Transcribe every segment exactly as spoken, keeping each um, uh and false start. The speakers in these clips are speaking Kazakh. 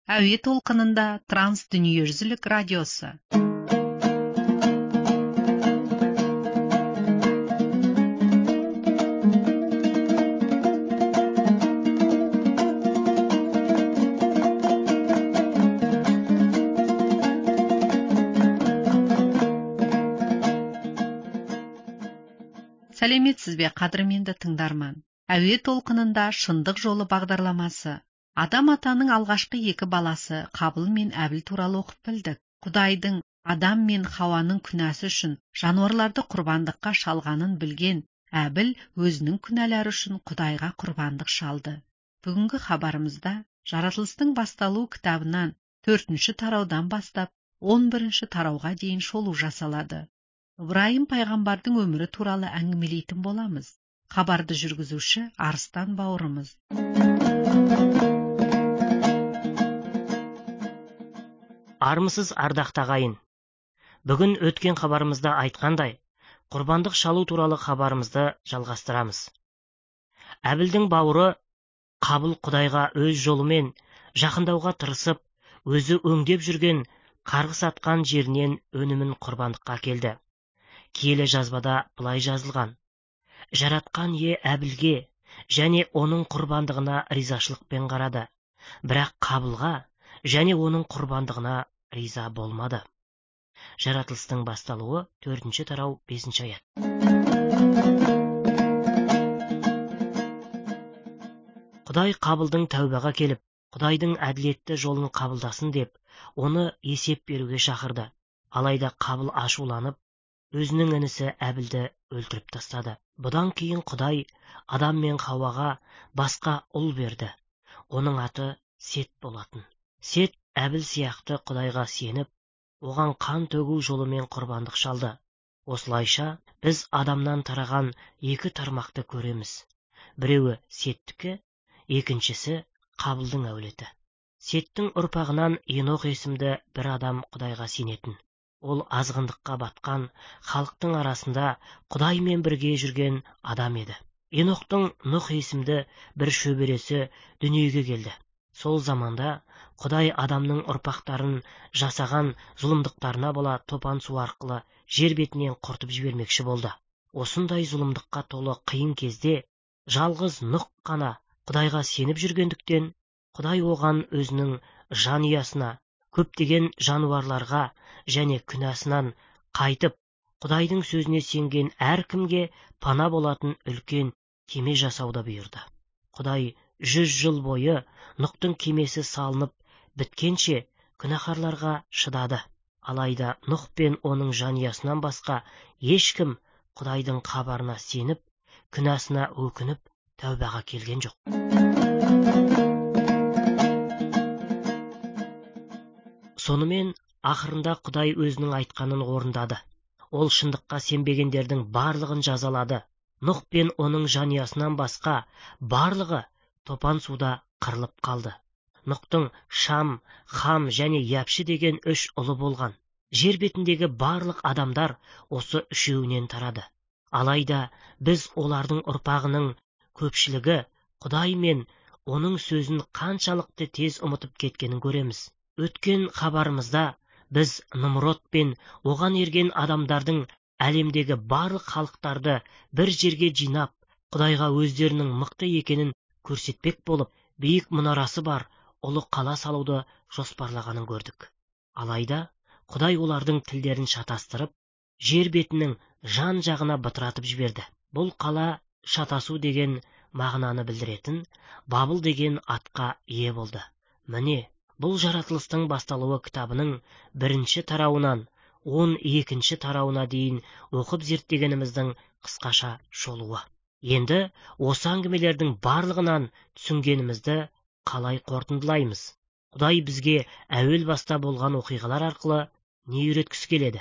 Әуе толқынында транс дүниежүзілік радиосы. Сәлеметсіз бе, қадірменді тыңдарман? Әуе толқынында шындық жолы бағдарламасы. Адам атаның алғашқы екі баласы Қабыл мен Әбіл туралы оқып білдік. Құдайдың Адам мен Хауаның күнәсі үшін жануарларды құрбандыққа шалғанын білген Әбіл өзінің күнәлары үшін Құдайға құрбандық шалды. Бүгінгі хабарымызда Жаратылыстың басталу кітабынан төртінші тараудан бастап он бірінші тарауға дейін шолу жасалады. Ибраим пайғамбардың өмірі туралы әңгімелейтін боламыз. Хабарды жүргізуші Арыстан бауырымыз. Армысыз ардақты ағайын. Бүгін өткен хабарымызда айтқандай, құрбандық шалу туралы хабарымызды жалғастырамыз. Әбілдің бауыры Қабыл Құдайға өз жолымен жақындауға тырысып, өзі өңдеп жүрген қарғыс атқан жерінен өнімін құрбандыққа келді. Киелі жазбада былай жазылған: жаратқан ие Әбілге және оның құрбандығына ризашылықпен қарады, бірақ Қабылға және оның құрбандығына риза болмады. Жаратылыстың басталуы төртінші тарау бесінші аят. Құдай Қабылдың тәубаға келіп, Құдайдың әділетті жолын қабылдасын деп, оны есеп беруге шақырды. Алайда Қабыл ашуланып, өзінің інісі Әбілді өлтіріп тастады. Бұдан кейін Құдай Адам мен Хауаға басқа ұл берді. Оның аты Сет болатын. Сет Әбіл сияқты Құдайға сеніп, оған қан төгу жолымен құрбандық шалды. Осылайша біз Адамнан тараған екі тармақты көреміз. Біреуі Сеттікі, екіншісі Қабылдың әулеті. Сеттің ұрпағынан Енох есімді бір адам Құдайға сенетін. Ол азғындыққа батқан халықтың арасында Құдаймен бірге жүрген адам еді. Еноқтың Нұх есімді бір шөбересі дүниеге келді. Сол заманда Құдай адамның ұрпақтарын жасаған зұлымдықтарына бола топан су арқылы жер бетінен құртып жібермекші болды. Осындай зұлымдыққа толы қиын кезде жалғыз Нұх қана Құдайға сеніп жүргендіктен, Құдай оған өзінің жанұясына, көптеген жануарларға және күнәсынан қайтып, Құдайдың сөзіне сенген әркімге пана болатын үлкен кеме жасауды бұйырды. Құдай жүз жыл бойы Нұхтың кемесі салынып біткенше күнәһарларға шыдады. Алайда Нұх пен оның жанұясынан басқа ешкім Құдайдың хабарына сеніп, күнәсына өкініп, тәубаға келген жоқ. Сонымен ақырында Құдай өзінің айтқанын орындады. Ол шындыққа сенбегендердің барлығын жазалады. Нұх пен оның жанұясынан басқа барлығы топан суда қырылып қалды. Нұхтың Шам, Хам және Япши деген үш ұлы болған. Жер бетіндегі барлық адамдар осы үшеуінен тарады. Алайда біз олардың ұрпағының көпшілігі Құдай мен оның сөзін қаншалықты тез ұмытып кеткенін көреміз. Өткен хабарымызда біз Нымрод пен оған ерген адамдардың әлемдегі барлық халықтарды бір жерге жинап, Құдайға өздерінің мықты екенін көрсетпек болып, биік мұнарасы бар ұлы қала салуды жоспарлағанын көрдік. Алайда Құдай олардың тілдерін шатастырып, жер бетінің жан жағына бытыратып жіберді. Бұл қала шатасу деген мағынаны білдіретін Бабыл деген атқа ие болды. Міне, бұл Жаратылыстың басталуы кітабының бірінші тарауынан он екінші тарауына дейін оқып зерттегеніміздің қысқаша шолуы. Енді осы әңгімелердің барлығынан түсінгенімізді қалай қорытындылаймыз? Құдай бізге әуел баста болған оқиғалар арқылы не үйреткісі келеді?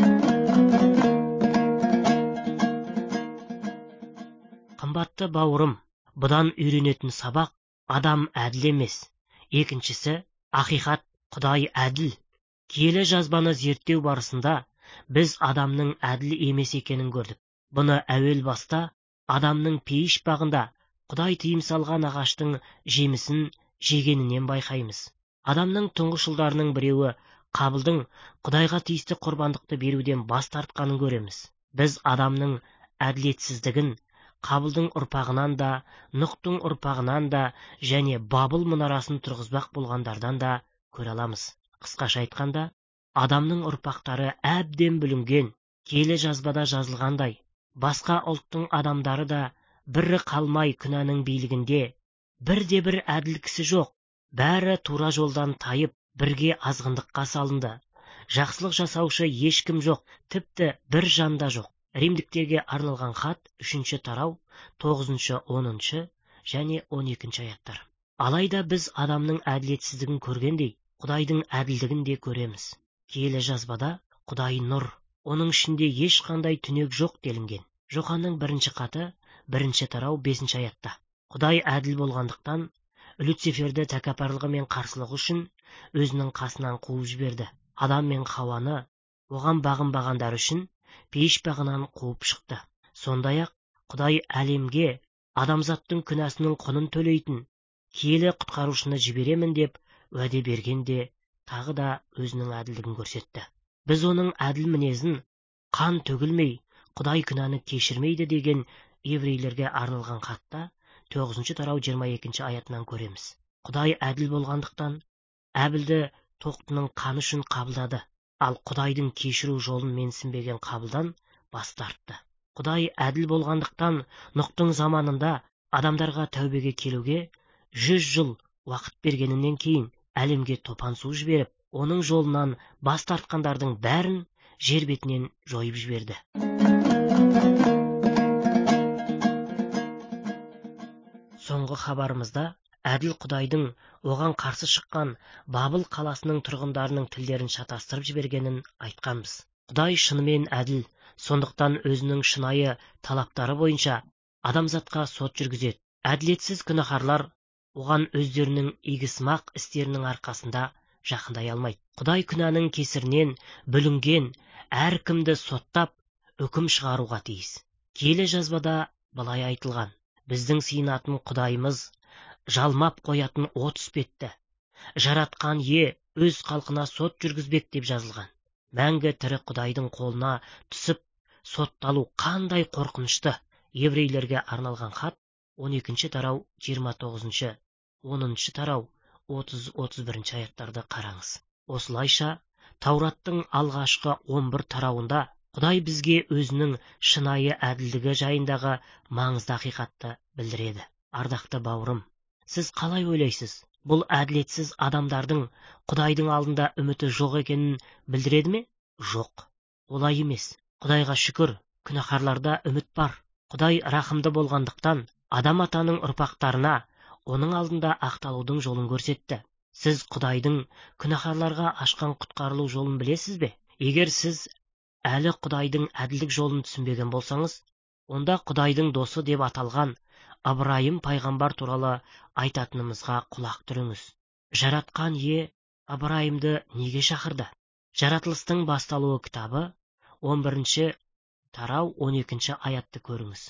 Қымбатты бауырым, бұдан үйренетін сабақ: адам әділ емес. Екіншісі, ақиқат, Құдай әділ. Киелі жазбаны зерттеу барысында біз адамның әділ емес екенін көрдік. Бұны әуел баста адамның пейіш бағында Құдай тыйым салған ағаштың жемісін жегенінен байқаймыз. Адамның тұңғыш ұлдарының біреуі Қабылдың Құдайға тиісті құрбандықты беруден бас тартқанын көреміз. Біз адамның әділетсіздігін Қабылдың ұрпағынан да, Нұқтың ұрпағынан да және Бабыл мұнарасын тұрғызбақ болғандардан да көре аламыз. Қысқаша айтқанда, адамның ұрпақтары әбден бүлінген, киелі жазбада жазылғандай, басқа ұлттың адамдары да бірі қалмай күнәнің билігінде, бірде-бір әділ кісі жоқ, бәрі тура жолдан тайып, бірге азғындыққа салынды. Жақсылық жасаушы ешкім жоқ, тіпті бір жан да жоқ. Римдіктерге арналған хат үшінші тарау тоғызыншы, оныншы және он екінші аяттар. Алайда біз адамның әділетсіздігін көргендей, Құдайдың әділдігін де көреміз. Киелі жазбада Құдай нұр, оның ішінде ешқандай түнек жоқ делінген. Жоханның бірінші хаты бірінші тарау бесінші аятта. Құдай әділ болғандықтан Люциферді тәкаппарлығы мен қарсылығы үшін өзінің қасынан қуып жіберді. Адам мен Хауаны оған бағынбағандар үшін пейіш бағынан қуып шықты. Сондай-ақ Құдай әлемге адамзаттың күнәсінің құнын төлейтін киелі құтқарушыны жіберемін деп уәде бергенде тағы да өзінің әділдігін көрсетті. Біз оның әділ мінезін қан төгілмей Құдай күнәні кешірмейді деген еврейлерге арналған хатта тоғызыншы тарау жиырма екінші аятынан көреміз. Құдай әділ болғандықтан Әбілді тоқтының қаны үшін қабылдады, ал Құдайдың кешіру жолын менсінбеген Қабылдан бас тартты. Құдай әділ болғандықтан Нұқтың заманында адамдарға тәубеге келуге жүз жыл уақыт бергенінен кейін әлемге топан су жіберіп, оның жолынан бас тартқандардың бәрін жер бетінен жойып жіберді. Соңғы хабарымызда әділ Құдайдың оған қарсы шыққан Бабыл қаласының тұрғындарының тілдерін шатастырып жібергенін айтқанбыз. Құдай шынымен әділ, сондықтан өзінің шынайы талаптары бойынша адамзатқа сот жүргізеді. Әділетсіз күнәһарлар оған өздерінің игісмақ істерінің арқасында жақындай алмайды. Құдай күнәнің кесірінен бүлінген әркімді соттап, үкім шығаруға тиіс. Киелі жазбада былай айтылған: біздің сыйынатын Құдайымыз жалмап қоятын от іспетті. Жаратқан ие өз халқына сот жүргізбек деп жазылған. Мәңгі тірі Құдайдың қолына түсіп, сотталу қандай қорқынышты. Еврейлерге арналған хат он екінші тарау жиырма тоғызыншы, оныншы тарау отыз отыз бірінші аяттарды қараңыз. Осылайша, Таураттың алғашқы он бір тарауында Құдай бізге өзінің шынайы әділдігі жайындағы маңызды ақиқатты білдіреді. Ардақты бауырым, сіз қалай ойлайсыз? Бұл әділетсіз адамдардың Құдайдың алдында үміті жоқ екенін білдіреді ме? Жоқ, олай емес. Құдайға шүкір, күнәһарларда үміт бар. Құдай рахымды болғандықтан адам атаның ұрпақтарына оның алдында ақталудың жолын көрсетті. Сіз Құдайдың күнәһарларға ашқан құтқарылу жолын білесіз бе? Егер сіз әлі Құдайдың әділдік жолын түсінбеген болсаңыз, онда Құдайдың досы деп аталған Ыбырайым пайғамбар туралы айтатынымызға құлақ түріңіз. Жаратқан ие Ыбырайымды неге шақырды? Жаратылыстың басталуы кітабы он бірінші тарау он екінші аятты көріңіз.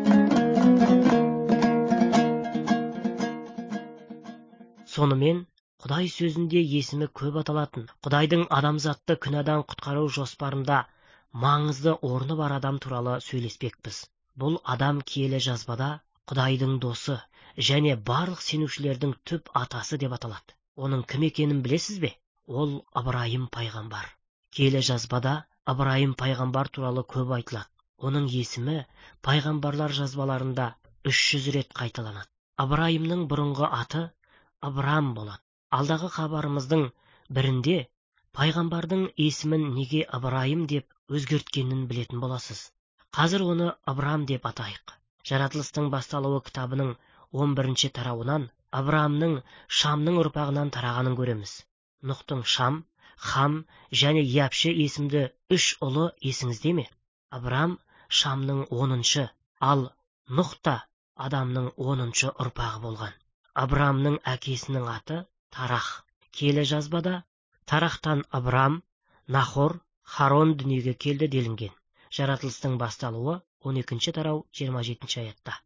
Сонымен, Құдай сөзінде есімі көп аталатын, Құдайдың адамзатты күнәдан құтқару жоспарында маңызды орны бар адам туралы сөйлеспекпіз. Бұл адам киелі жазбада Құдайдың досы және барлық сенушілердің түп атасы деп аталады. Оның кім екенін білесіз бе? Ол Ыбырайым пайғамбар. Киелі жазбада Ыбырайым пайғамбар туралы көп айтылады. Оның есімі пайғамбарлар жазбаларында үш жүз рет қайталанады. Ыбырайымның бұрынғы аты Ыбрам болады. Алдағы хабарымыздың бірінде пайғамбардың есімін неге Ыбырайым деп өзгерткенін білетін боласыз. Қазір оны Ыбрам деп атайық. Жаратылыстың басталуы кітабының он бірінші тарауынан Ыбрамның Шамның ұрпағынан тарағанын көреміз. Нұқтың Шам, Хам және Япше есімді үш ұлы есіңізде ме? Ыбрам Шамның оныншы, ал Нұх та адамның оныншы ұрпағы болған. Ыбрамның әкесінің аты Тарах. Киелі жазбада Тарахтан Ыбрам, Нахор, Харон дүниеге келді делінген. Жаратылыстың басталуы он екінші тарау жиырма жетінші аятта.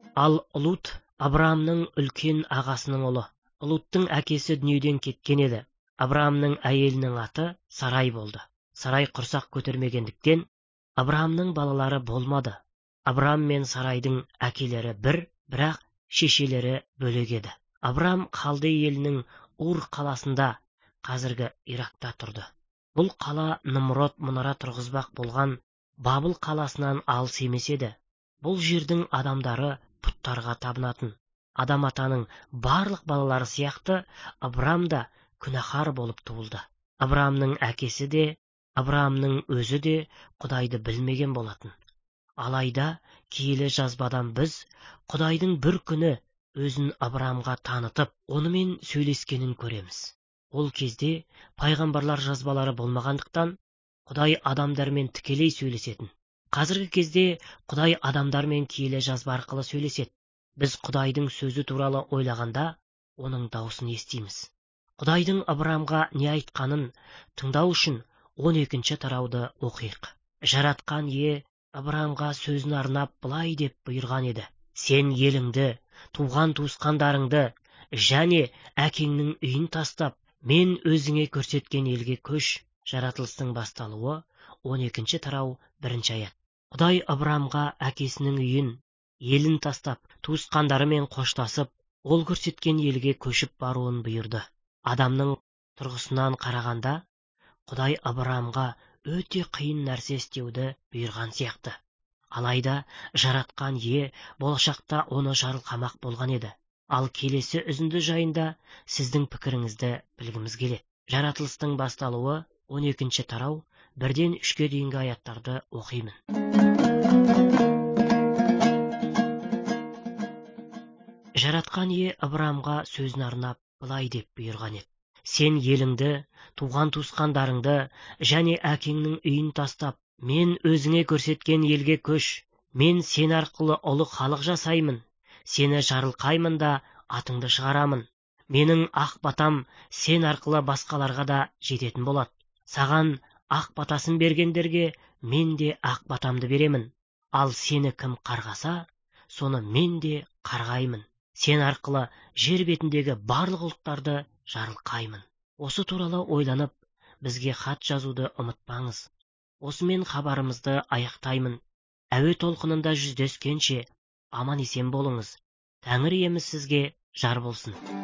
Ал Лут Абраамның үлкен ағасының ұлы. Луттың әкесі дүниеден кеткен еді. Абраамның әйелінің аты Сарай болды. Сарай құрсақ көтермегендіктен Абраамның балалары болмады. Абраам мен Сарайдың әкелері бір, бірақ шешелері бөлек еді. Абраам Халдей елінің Ур қаласында, қазіргі Иракта тұрды. Бұл қала Нымрод мұнара тұрғызбақ болған Бабыл қаласынан алыс емес еді. Бұл жердің адамдары пұттарға табынатын. Адам атаның барлық балалары сияқты Абраам да күнәһар болып туылды. Абраамның әкесі де, Абраамның өзі де Құдайды білмеген болатын. Алайда киелі жазбадан біз Құдайдың бір күні өзін Абраамға танытып, онымен сөйлескенін көреміз. Ол кезде пайғамбарлар жазбалары болмағандықтан Құдай адамдармен тікелей сөйлесетін. Қазіргі кезде Құдай адамдармен киелі жазба арқылы сөйлеседі. Біз Құдайдың сөзі туралы ойлағанда оның даусын естиміз. Құдайдың Абраамға не айтқанын тыңдау үшін он екінші тарауды оқиық. Жаратқан ие Абраамға сөзін арнап былай деп бұйырған еді: сен еліңді, туған туысқандарыңды және әкеңнің үйін тастап, мен өзіңе көрсеткен елге көш. Жаратылыстың басталуы он екінші тарау бірінші аят. Құдай Абраамға әкесінің үйін, елін тастап, туысқандарымен қоштасып, ол көрсеткен елге көшіп баруын бұйырды. Адамның тұрғысынан қарағанда, Құдай Абраамға өте қиын нәрсе істеуді бұйырған сияқты. Алайда жаратқан ие болашақта оны жарылқамақ болған еді. Ал келесі үзінді жайында сіздің пікіріңізді білгіміз келеді. Жаратылыстың басталуы он екінші тарау бірден үшке дейінгі аяттарды оқимын. Жаратқан ие Абраамға сөзін арнап былай деп бұйырған еді: сен еліңді, туған туысқандарыңды және әкеңнің үйін тастап, мен өзіңе көрсеткен елге көш. Мен сен арқылы ұлы халық жасаймын. Сені жарылқаймын да атыңды шығарамын. Менің ақ батам сен арқылы басқаларға да жететін болады. Саған ақ батасын бергендерге мен де ақ батамды беремін. Ал сені кім қарғаса, соны мен де қарғаймын. Сен арқылы жер бетіндегі барлық ұлттарды жарылқаймын. Осы туралы ойланып, бізге хат жазуды ұмытпаңыз. Осымен хабарымызды аяқтаймын. Әуе толқынында жүздескенше аман есен болыңыз. Тәңір иеміз сізге жар болсын.